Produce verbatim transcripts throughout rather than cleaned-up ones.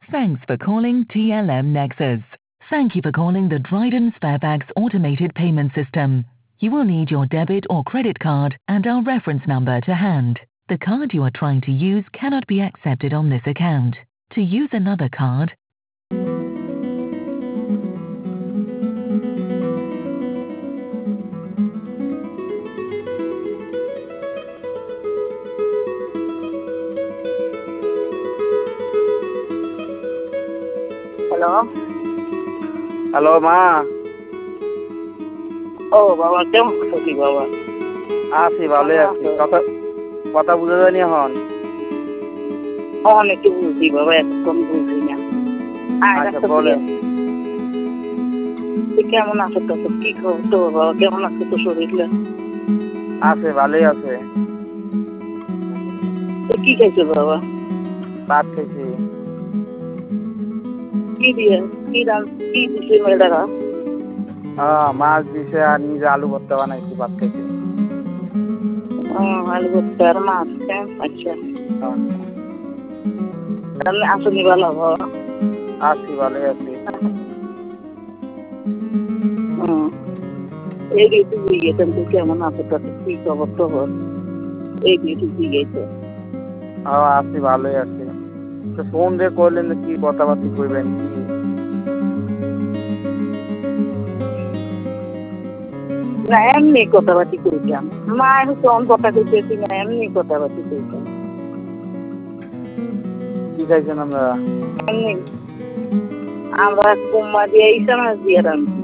Thanks for calling T L M Nexus. Thank you for calling the Dryden Sparebags automated payment system. You will need your debit or credit card and our reference number to hand. The card you are trying to use cannot be accepted on this account. To use another card, hello hello মা। ও বাবা, কেমন আছো কি বাবা? আছি, ভালোই আছি। কথা কথা বুঝে যায়নি এখন? অনেকে বুঝি বাবা, একদম বুঝি না। আচ্ছা বলেন। কেমন আছো তো? কি খবর তো বাবা? কেমন আছে তো শরীরটা? আছে, ভালোই আছে। কি খাইছো বাবা? ভাত খাইছি। কি দিয়ে কি রান কি দিছে মেয়েটারা? হ্যাঁ, মাছ দিছে আর নিজে আলু ভর্তা বানাইছি, ভাত খাইছি। আলু ভর্তা আর মাছ। আচ্ছা, তাহলে আসনি ভালো বাবা? আছি, ভালোই আছি। এই ঋতু জিজ্ঞেসেন তো কেমন আছে তো, কি খবর টবর? এই ঋতু জিজ্ঞেসে। হ্যাঁ আছি, ভালোই আছি। তো ফোন দিয়ে করলেন কি কথাবার্তা কইবেন কি? না এমনি কথাবার্তি কইতাম। মা এখন কোন কথা কইতেছি না, এমনি কথাবার্তি কইতাম। কি খাইছেন আমরা? এমনি আমরা কুম্মা দিয়ে ইসা মাছ দিয়ে রাঁধছি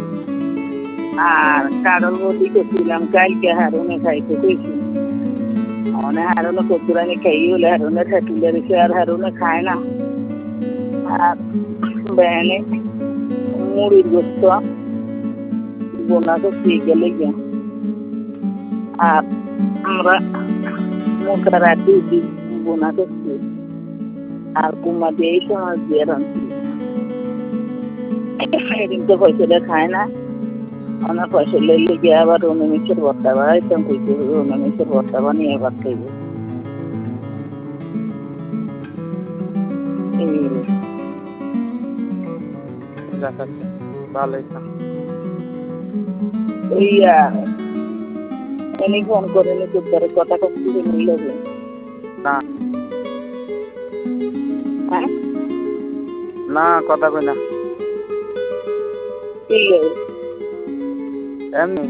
আর কারল বদি করছিলাম। কালকে হারুনে খাইতে কইছি, অনেক হারুনে কচুরানি খাই হলে হারুনে ঠেটুলে রেখে আর হারুনে খায় না। আর বেনে মুড়ির গোস্ত বোনা করছি গেলে গিয়া। আর আমরা মোটা রাতে বোনা করছি আর কুমা দিয়ে মাছ দিয়ে রাঁধছি। কিন্তু পয়সাটা খায় না, অনেক পয়সা লেগে গিয়ে আবার রুমিমিশের ভর্তা বানাইতাম, কইছে রুমিমিশের ভর্তা বানিয়ে ভাত খাইব। ভালোই। ইয়া উনি ফোন করে নি তোর কথা কচ্ছি মিল না হ্যাঁ না কথা কই না এমনি।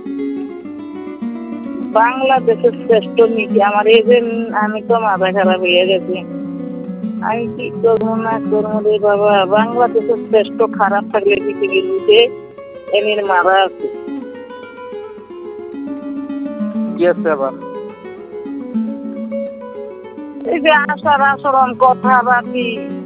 বাংলাদেশের শ্রেষ্ঠ নীতি আমার এই যে আমি তো মাথা খারাপ হয়ে গেছি। আমি কি করবো না করবো রে বাবা। বাংলাদেশের শ্রেষ্ঠ খারাপ থাকলে পৃথিবীতে এমনি মারা আছে। কি আছে আবার? এই যে আচার আচরণ কথাবার্তি